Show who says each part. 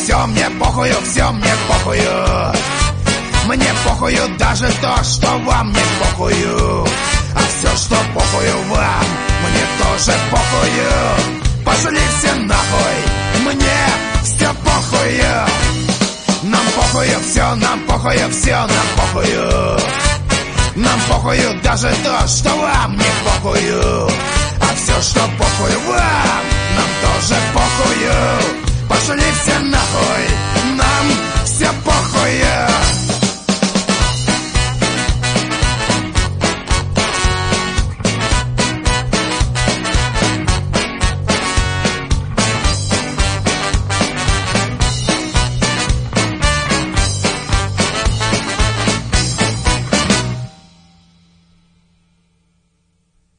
Speaker 1: все мне похую. Мне похую даже то, что вам не похую. А все, что похую вам, мне тоже похую. Пошли все нахуй, мне все похую. Нам похую все, нам похую все, нам похую. Нам похую даже то, что вам не похую. А все, что похую